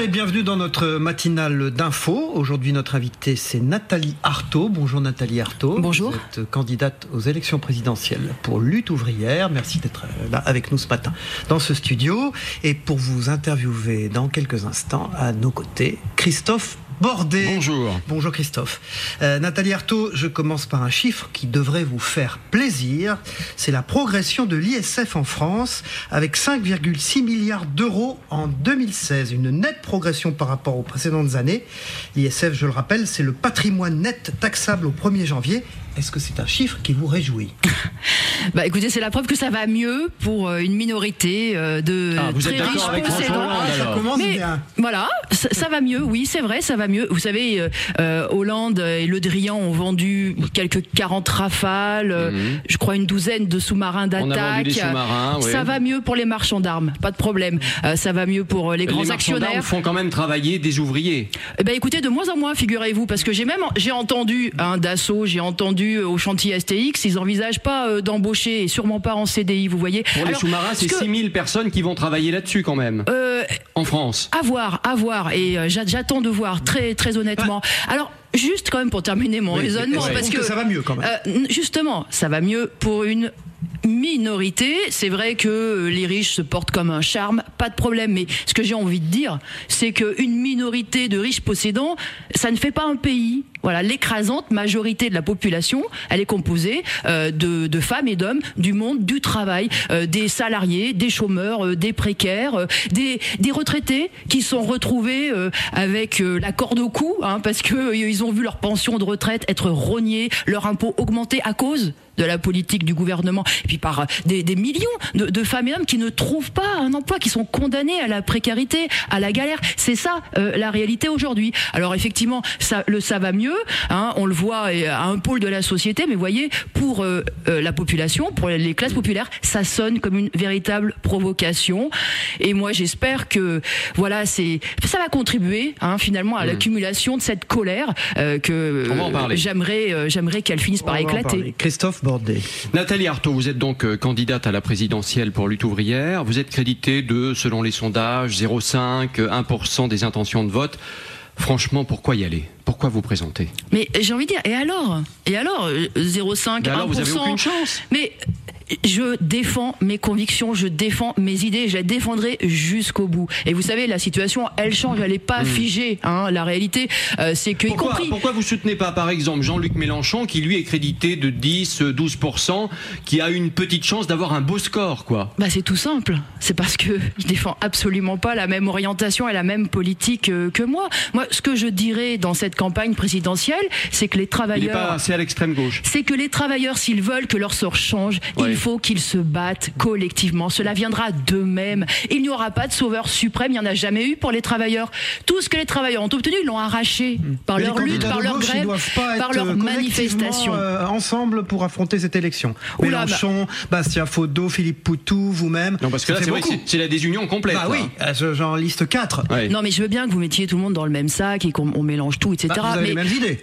et bienvenue dans notre matinale d'info. Aujourd'hui, notre invitée, c'est Nathalie Arthaud. Bonjour Nathalie Arthaud. Bonjour. Vous êtes candidate aux élections présidentielles pour Lutte ouvrière. Merci d'être là avec nous ce matin dans ce studio. Et pour vous interviewer dans quelques instants, à nos côtés, Christophe Bordet. Bonjour. Bonjour Christophe. Nathalie Arthaud, je commence par un chiffre qui devrait vous faire plaisir. C'est la progression de l'ISF en France avec 5,6 milliards d'euros en 2016. Une nette progression par rapport aux précédentes années. L'ISF, je le rappelle, c'est le patrimoine net taxable au 1er janvier. Est-ce que c'est un chiffre qui vous réjouit ? Bah écoutez, c'est la preuve que ça va mieux pour une minorité de très riches possédants. Ça commence bien. Voilà, ça va mieux, oui, c'est vrai, ça va mieux. Vous savez, Hollande et Le Drian ont vendu quelques 40 Rafales, je crois une douzaine de sous-marins d'attaque. On a vendu des sous-marins, oui. Ça va mieux pour les marchands d'armes, pas de problème. Ça va mieux pour les grands actionnaires. Les marchands d'armes font quand même travailler des ouvriers. Eh ben écoutez, de moins en moins, figurez-vous, parce que j'ai entendu Dassault, j'ai entendu au chantier STX, ils n'envisagent pas d'embaucher et sûrement pas en CDI, vous voyez. Pour les sous-marins, c'est 6000 personnes qui vont travailler là-dessus quand même, en France. À voir, et j'attends de voir, très, très honnêtement. Alors, juste quand même pour terminer mon raisonnement, parce que ça va mieux quand même. Justement, ça va mieux pour une minorité. C'est vrai que les riches se portent comme un charme, pas de problème, mais ce que j'ai envie de dire, c'est qu'une minorité de riches possédants, ça ne fait pas un pays. Voilà, l'écrasante majorité de la population, elle est composée de femmes et d'hommes du monde du travail, des salariés, des chômeurs, des précaires, des retraités qui sont retrouvés avec la corde au cou, parce que ils ont vu leur pension de retraite être rognée, leur impôt augmenter à cause de la politique du gouvernement, et puis par des millions de femmes et hommes qui ne trouvent pas un emploi, qui sont condamnés à la précarité, à la galère. C'est ça la réalité aujourd'hui. Alors effectivement, ça va mieux, on le voit à un pôle de la société, mais vous voyez, pour la population, pour les classes populaires, ça sonne comme une véritable provocation. Et moi, j'espère que voilà, ça va contribuer finalement à l'accumulation de cette colère que j'aimerais qu'elle finisse par éclater. Christophe Bordet. Nathalie Arthaud, vous êtes donc candidate à la présidentielle pour Lutte ouvrière. Vous êtes créditée de, selon les sondages, 0,5, 1% des intentions de vote. Franchement, pourquoi y aller ? Pourquoi vous présenter ? Mais j'ai envie de dire, et alors 0,5, 1%. Alors vous avez aucune chance. Mais je défends mes convictions, je défends mes idées, je les défendrai jusqu'au bout. Et vous savez, la situation, elle change, elle n'est pas figée. La réalité, c'est que... Pourquoi vous soutenez pas, par exemple, Jean-Luc Mélenchon, qui lui est crédité de 10, 12%, qui a une petite chance d'avoir un beau score, quoi ? Bah c'est tout simple. C'est parce que je défends absolument pas la même orientation et la même politique que moi. Moi, ce que je dirais dans cette campagne présidentielle, c'est que les travailleurs... Il n'est pas assez à l'extrême gauche. C'est que les travailleurs, s'ils veulent que leur sort change, il faut qu'ils se battent collectivement. Cela viendra d'eux-mêmes. Il n'y aura pas de sauveur suprême, il n'y en a jamais eu pour les travailleurs. Tout ce que les travailleurs ont obtenu, ils l'ont arraché par leur lutte, par leur grève, par leur manifestation. Ensemble pour affronter cette élection. Mélenchon, Bastien Faudeau, Philippe Poutou, vous-même. Non, parce que là, c'est vrai que c'est la désunion complète. Bah oui, j'en liste 4. Ouais. Non, mais je veux bien que vous mettiez tout le monde dans le même sac et qu'on mélange tout, etc. Vous avez les mêmes idées.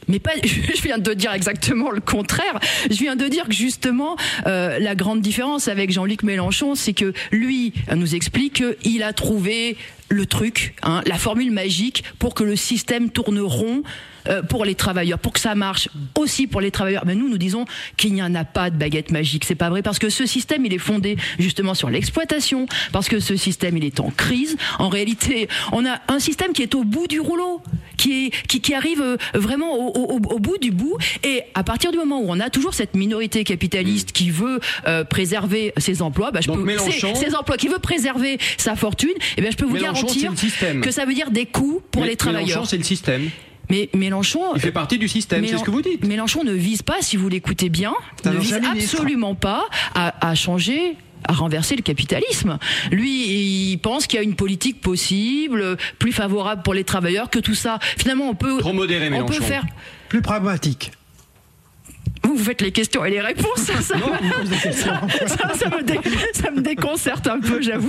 Je viens de dire exactement le contraire. Je viens de dire que justement, la grande différence avec Jean-Luc Mélenchon, c'est que lui nous explique qu'il a trouvé le truc, la formule magique pour que le système tourne rond pour les travailleurs, pour que ça marche aussi pour les travailleurs. Mais nous disons qu'il n'y en a pas de baguette magique. C'est pas vrai, parce que ce système, il est fondé justement sur l'exploitation, parce que ce système, il est en crise. En réalité, on a un système qui est au bout du rouleau, qui arrive vraiment au bout du bout. Et à partir du moment où on a toujours cette minorité capitaliste qui veut préserver ses emplois, ses emplois, qui veut préserver sa fortune, je peux vous garantir que ça veut dire des coûts pour les travailleurs. Mélenchon, c'est le système. Mais Mélenchon... Il fait partie du système, c'est ce que vous dites. Mélenchon ne vise pas, si vous l'écoutez bien, ne vise absolument pas à changer, à renverser le capitalisme. Lui, il pense qu'il y a une politique possible, plus favorable pour les travailleurs, que tout ça. Finalement, on peut... Trop modéré, Mélenchon. On peut faire... Plus pragmatique. Vous faites les questions et les réponses, ça me déconcerte un peu, j'avoue.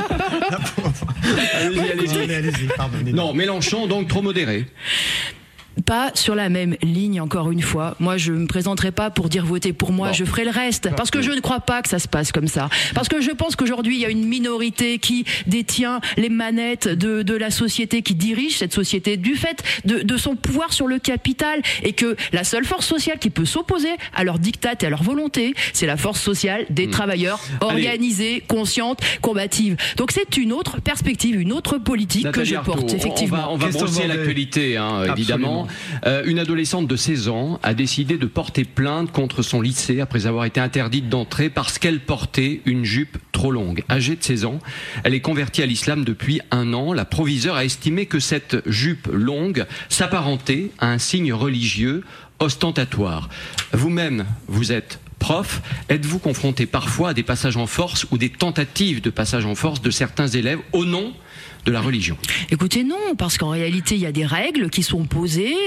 Allez-y, pardonnez-moi. Non, Mélenchon, donc trop modéré. pas sur la même ligne, encore une fois. Moi, je me présenterai pas pour dire votez pour moi, je ferai le reste. Parce que je ne crois pas que ça se passe comme ça. Parce que je pense qu'aujourd'hui, il y a une minorité qui détient les manettes de la société, qui dirige cette société du fait de son pouvoir sur le capital, et que la seule force sociale qui peut s'opposer à leur diktat et à leur volonté, c'est la force sociale des travailleurs organisés, conscientes, combatives. Donc c'est une autre perspective, une autre politique Nathalie que je porte, Arthaud, effectivement. On va brosser l'actualité, évidemment. Une adolescente de 16 ans a décidé de porter plainte contre son lycée après avoir été interdite d'entrer parce qu'elle portait une jupe trop longue. Âgée de 16 ans, elle est convertie à l'islam depuis 1 an. La proviseure a estimé que cette jupe longue s'apparentait à un signe religieux ostentatoire. Vous-même, vous êtes prof, êtes-vous confronté parfois à des passages en force ou des tentatives de passage en force de certains élèves au nom de la religion? Écoutez, non, parce qu'en réalité, il y a des règles qui sont posées,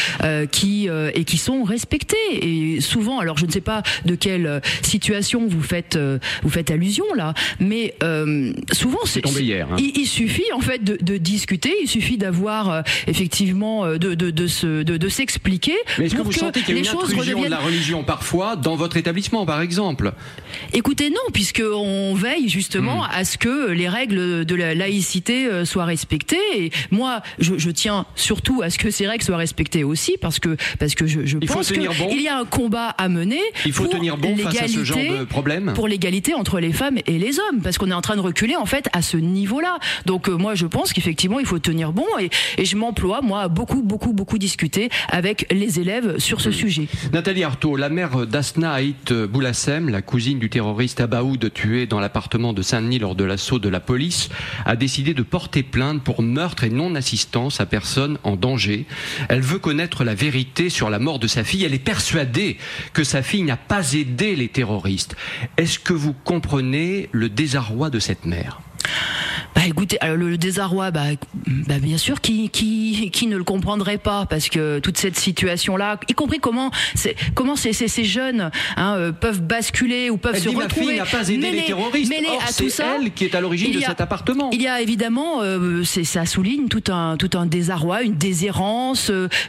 qui sont respectées. Et souvent, alors je ne sais pas de quelle situation vous faites allusion là, mais souvent c'est tombé hier. Il suffit en fait de discuter, il suffit d'avoir effectivement de s'expliquer. Mais est-ce que vous sentez qu'il y a une intrusion de la religion parfois dans votre établissement, par exemple? Écoutez, non, puisqu'on veille justement à ce que les règles de la laïcité soient respectées. Et moi, je tiens surtout à ce que ces règles soient respectées aussi, parce que je pense qu'il y a un combat à mener. Il faut tenir bon face à ce genre de problème. Pour l'égalité entre les femmes et les hommes, parce qu'on est en train de reculer en fait à ce niveau-là. Donc moi, je pense qu'effectivement, il faut tenir bon, et je m'emploie moi à beaucoup discuter avec les élèves sur ce sujet. Nathalie Arthaud, la mère d'Asna Haït Boulassem, la cousine du terroriste Abaoud tué dans l'appartement de Saint-Denis lors de l'assaut de la police, a décidé de porter plainte pour meurtre et non-assistance à personne en danger. Elle veut connaître la vérité sur la mort de sa fille. Elle est persuadée que sa fille n'a pas aidé les terroristes. Est-ce que vous comprenez le désarroi de cette mère ? Écoutez, alors le désarroi, bien sûr, qui ne le comprendrait pas, parce que toute cette situation-là, y compris comment ces jeunes peuvent basculer ou peuvent se retrouver. Ma fille n'a pas aidé les terroristes. Or, c'est elle qui est à l'origine de cet appartement. Il y a évidemment, ça souligne tout un désarroi, une déshérence,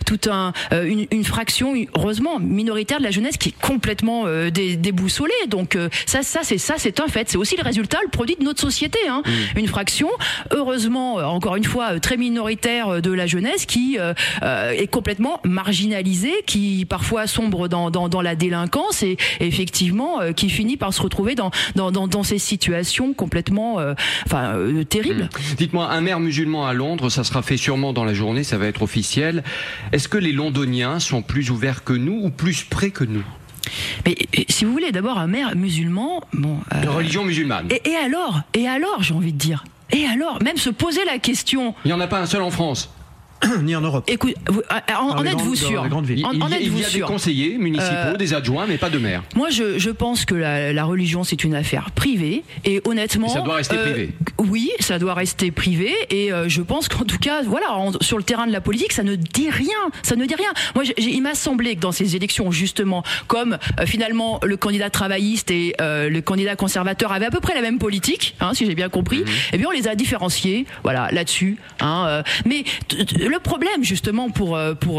une fraction, heureusement minoritaire de la jeunesse qui est complètement déboussolée. Donc ça c'est un fait. C'est aussi le résultat, le produit de notre société. Une fraction, heureusement, encore une fois, très minoritaire de la jeunesse qui est complètement marginalisée, qui parfois sombre dans la délinquance et effectivement qui finit par se retrouver dans ces situations complètement terribles. Dites-moi, un maire musulman à Londres, ça sera fait sûrement dans la journée, ça va être officiel. Est-ce que les Londoniens sont plus ouverts que nous ou plus près que nous ? Mais si vous voulez, d'abord un maire musulman, de religion musulmane. Et alors, j'ai envie de dire. Et alors, même se poser la question. Il n'y en a pas un seul en France. Ni en Europe. Écoute, en êtes-vous sûr ? Il y a des conseillers municipaux, des adjoints, mais pas de maires. Moi, je pense que la religion, c'est une affaire privée. Et honnêtement... Ça doit rester privé. Oui, ça doit rester privé. Et je pense qu'en tout cas, sur le terrain de la politique, ça ne dit rien. Ça ne dit rien. Moi, il m'a semblé que dans ces élections, justement, comme finalement le candidat travailliste et le candidat conservateur avaient à peu près la même politique, si j'ai bien compris, eh bien, on les a différenciés, là-dessus. Mais... Le problème justement pour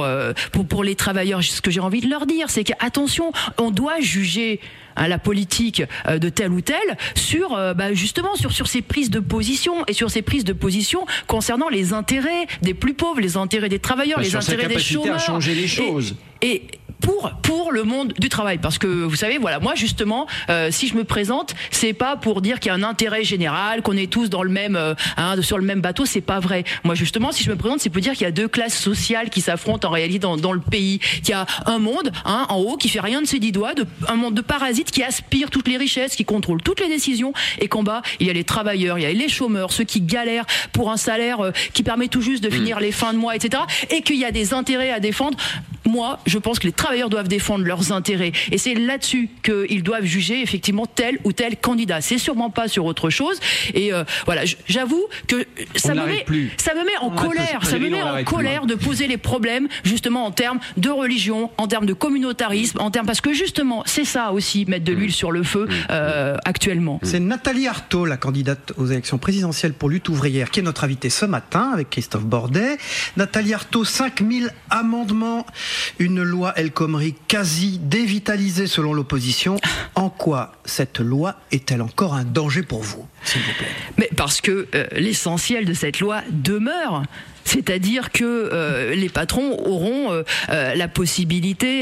les travailleurs, ce que j'ai envie de leur dire, c'est qu'attention, on doit juger la politique de tel ou tel sur justement sur ces prises de position, et sur ces prises de position concernant les intérêts des plus pauvres, les intérêts des travailleurs, les intérêts des chômeurs, à changer les choses. Et pour le monde du travail, parce que vous savez, moi justement, si je me présente, c'est pas pour dire qu'il y a un intérêt général, qu'on est tous dans le même sur le même bateau, c'est pas vrai. Moi justement, si je me présente, c'est pour dire qu'il y a deux classes sociales qui s'affrontent en réalité dans le pays, qu'il y a un monde en haut qui fait rien de ses 10 doigts, un monde de parasites qui aspire toutes les richesses, qui contrôle toutes les décisions, et qu'en bas il y a les travailleurs, il y a les chômeurs, ceux qui galèrent pour un salaire qui permet tout juste de finir les fins de mois, etc. Et qu'il y a des intérêts à défendre. moi, je pense que les travailleurs doivent défendre leurs intérêts. Et c'est là-dessus qu'ils doivent juger effectivement tel ou tel candidat. C'est sûrement pas sur autre chose. Et voilà, j'avoue que ça me met en colère. Ça me met en colère de poser les problèmes justement en termes de religion, en termes de communautarisme, parce que justement, c'est ça aussi, mettre de l'huile sur le feu actuellement. C'est Nathalie Arthaud, la candidate aux élections présidentielles pour Lutte ouvrière, qui est notre invitée ce matin avec Christophe Bordet. Nathalie Arthaud, 5000 amendements, une loi El Khomri quasi dévitalisée selon l'opposition. En quoi cette loi est-elle encore un danger pour vous, s'il vous plaît ? Mais parce que l'essentiel de cette loi demeure. C'est-à-dire que les patrons auront la possibilité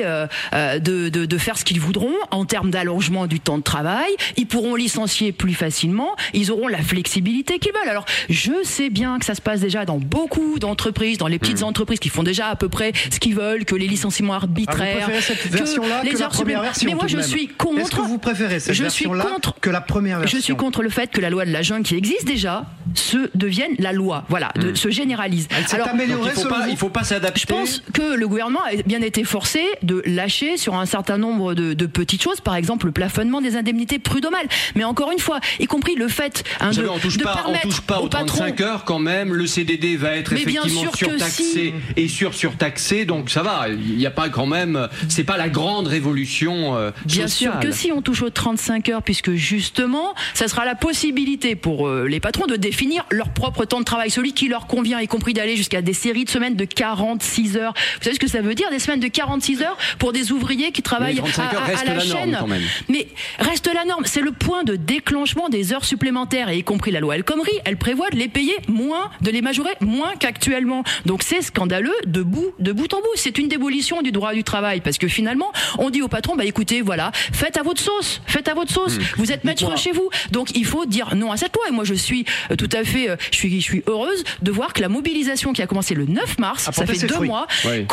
de faire ce qu'ils voudront en termes d'allongement du temps de travail. Ils pourront licencier plus facilement. Ils auront la flexibilité qu'ils veulent. Alors, je sais bien que ça se passe déjà dans beaucoup d'entreprises, dans les petites entreprises qui font déjà à peu près ce qu'ils veulent, que les licenciements arbitraires, vous préférez cette version-là que la première version. Mais moi, je suis contre. Est-ce que vous préférez cette version-là que la première version ? Je suis contre le fait que la loi de la jungle qui existe déjà devienne la loi. Voilà, se généralise. Elle s'est améliorée, il ne faut pas s'adapter. Je pense que le gouvernement a bien été forcé de lâcher sur un certain nombre de petites choses, par exemple le plafonnement des indemnités prud'homales. Mais encore une fois, y compris le fait on ne touche pas aux 35 heures quand même. Le CDD va être effectivement surtaxé et surtaxé, donc ça va. Il n'y a pas quand même. C'est pas la grande révolution sociale. Bien sûr que si on touche aux 35 heures, puisque justement, ça sera la possibilité pour les patrons de définir leur propre temps de travail, celui qui leur convient, y compris d'aller jusqu'à des séries de semaines de 46 heures. Vous savez ce que ça veut dire, des semaines de 46 heures pour des ouvriers qui travaillent à la chaîne. Mais reste la norme, c'est le point de déclenchement des heures supplémentaires, et y compris la loi El Khomri, elle prévoit de les payer moins, de les majorer moins qu'actuellement. Donc c'est scandaleux de bout en bout. C'est une démolition du droit du travail, parce que finalement, on dit au patron, écoutez, voilà, faites à votre sauce. Vous êtes maître chez vous. Donc il faut dire non à cette loi. Et moi je suis tout à fait, je suis heureuse de voir que la mobilisation qui a commencé le 9 mars, ça fait 2 mois,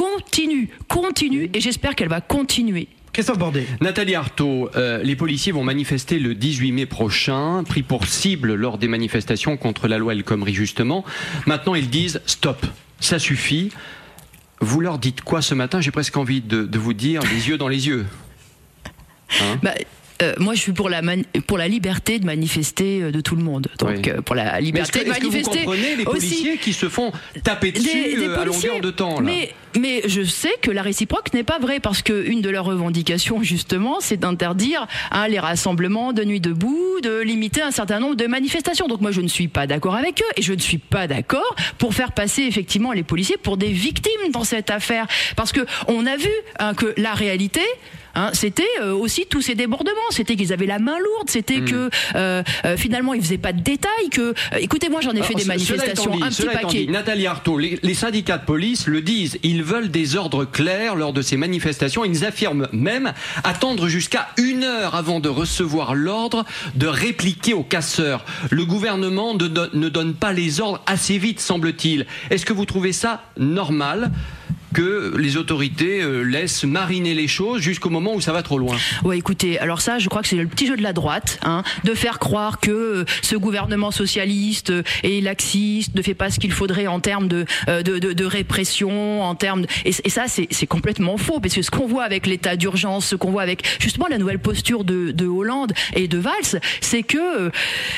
continue, et j'espère qu'elle va continuer. Christophe Bordet. Nathalie Arthaud, les policiers vont manifester le 18 mai prochain, pris pour cible lors des manifestations contre la loi El Khomri justement. Maintenant ils disent stop, ça suffit. Vous leur dites quoi ce matin ? J'ai presque envie de vous dire les yeux dans les yeux. Moi, je suis pour la liberté de manifester de tout le monde. Donc, pour la liberté de manifester. Est-ce que vous comprenez les policiers qui se font taper dessus à longueur de temps là ? Mais je sais que la réciproque n'est pas vraie, parce que une de leurs revendications, justement, c'est d'interdire les rassemblements de nuit debout, de limiter un certain nombre de manifestations. Donc moi, je ne suis pas d'accord avec eux, et je ne suis pas d'accord pour faire passer effectivement les policiers pour des victimes dans cette affaire, parce que on a vu que la réalité. C'était aussi tous ces débordements, c'était qu'ils avaient la main lourde, c'était que finalement ils faisaient pas de détails, que écoutez, moi j'en ai fait des manifestations, un petit paquet. Nathalie Arthaud, les syndicats de police le disent, ils veulent des ordres clairs lors de ces manifestations. Ils affirment même attendre jusqu'à 1 heure avant de recevoir l'ordre de répliquer aux casseurs. Le gouvernement ne donne pas les ordres assez vite, semble-t-il. Est-ce que vous trouvez ça normal que les autorités laissent mariner les choses jusqu'au moment où ça va trop loin? Ouais, écoutez, alors ça, je crois que c'est le petit jeu de la droite, de faire croire que ce gouvernement socialiste est laxiste, ne fait pas ce qu'il faudrait en termes de répression, en termes et ça c'est complètement faux, parce que ce qu'on voit avec l'état d'urgence, ce qu'on voit avec justement la nouvelle posture de Hollande et de Valls, c'est que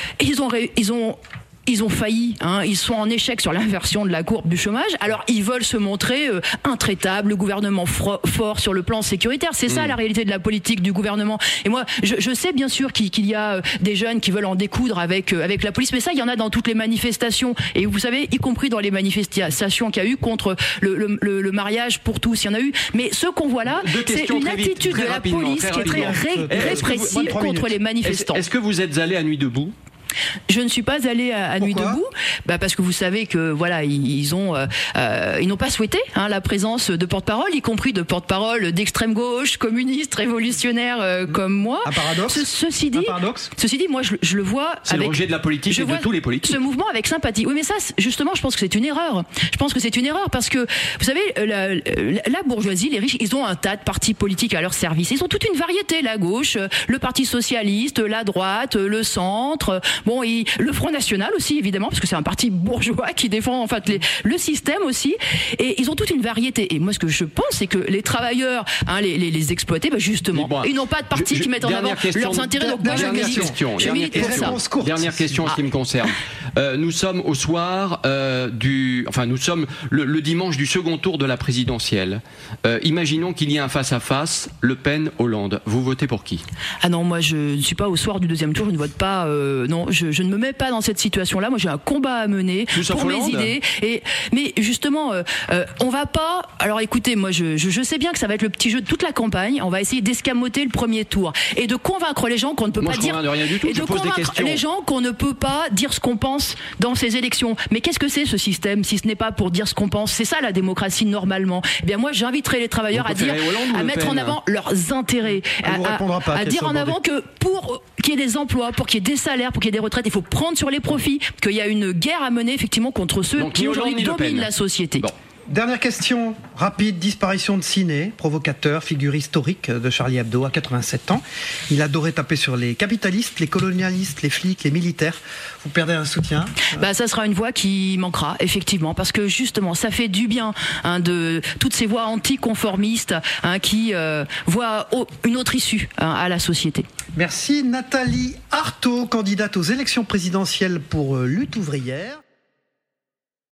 ils ont failli, ils sont en échec sur l'inversion de la courbe du chômage. Alors ils veulent se montrer intraitables, le gouvernement fort sur le plan sécuritaire. C'est ça la réalité de la politique du gouvernement. Et moi, je sais bien sûr qu'il y a des jeunes qui veulent en découdre avec la police, mais ça, il y en a dans toutes les manifestations. Et vous savez, y compris dans les manifestations qu'il y a eu contre le mariage pour tous, il y en a eu. Mais ce qu'on voit là, c'est une attitude de la police qui est très répressive contre les manifestants. Est-ce que vous êtes allé à Nuit debout? Je ne suis pas allée à Nuit debout, parce que vous savez que voilà, ils n'ont pas souhaité la présence de porte-parole, y compris de porte-parole d'extrême gauche, communiste, révolutionnaire comme moi. Un paradoxe. Ceci dit, moi je le vois. C'est le rejet de la politique et de tous les politiques. Ce mouvement avec sympathie. Oui, mais ça, justement, je pense que c'est une erreur. Je pense que c'est une erreur parce que vous savez, la bourgeoisie, les riches, ils ont un tas de partis politiques à leur service. Ils ont toute une variété, la gauche, le Parti socialiste, la droite, le centre. Bon, le Front National aussi, évidemment, parce que c'est un parti bourgeois qui défend en fait le système aussi. Et ils ont toute une variété. Et moi, ce que je pense, c'est que les travailleurs, les exploités, justement, ils n'ont pas de parti qui mettent en avant leurs intérêts. Donc moi, je milite pour ça. Dernière question en ce qui me concerne. Nous sommes au soir nous sommes le dimanche du second tour de la présidentielle. Imaginons qu'il y ait un face-à-face Le Pen-Hollande. Vous votez pour qui ? Ah non, moi je ne suis pas au soir du deuxième tour, je ne vote pas. Non, je ne me mets pas dans cette situation-là. Moi j'ai un combat à mener pour mes idées. Mais justement, on va pas. Alors écoutez, moi je sais bien que ça va être le petit jeu de toute la campagne. On va essayer d'escamoter le premier tour et de convaincre les gens qu'on ne peut pas dire. Et de convaincre les gens qu'on ne peut pas dire ce qu'on pense dans ces élections. Mais qu'est-ce que c'est ce système si ce n'est pas pour dire ce qu'on pense ? C'est ça la démocratie normalement. Eh bien moi j'inviterai les travailleurs à mettre en avant leurs intérêts, à dire en avant que pour qu'il y ait des emplois, pour qu'il y ait des salaires, pour qu'il y ait des retraites, il faut prendre sur les profits, qu'il y a une guerre à mener effectivement contre ceux qui aujourd'hui dominent la société. Bon. Dernière question rapide, disparition de Ciné, provocateur, figure historique de Charlie Hebdo à 87 ans. Il adorait taper sur les capitalistes, les colonialistes, les flics, les militaires. Vous perdez un soutien ? Ça sera une voix qui manquera, effectivement, parce que justement, ça fait du bien de toutes ces voix anticonformistes qui voient une autre issue à la société. Merci Nathalie Arthaud, candidate aux élections présidentielles pour Lutte ouvrière.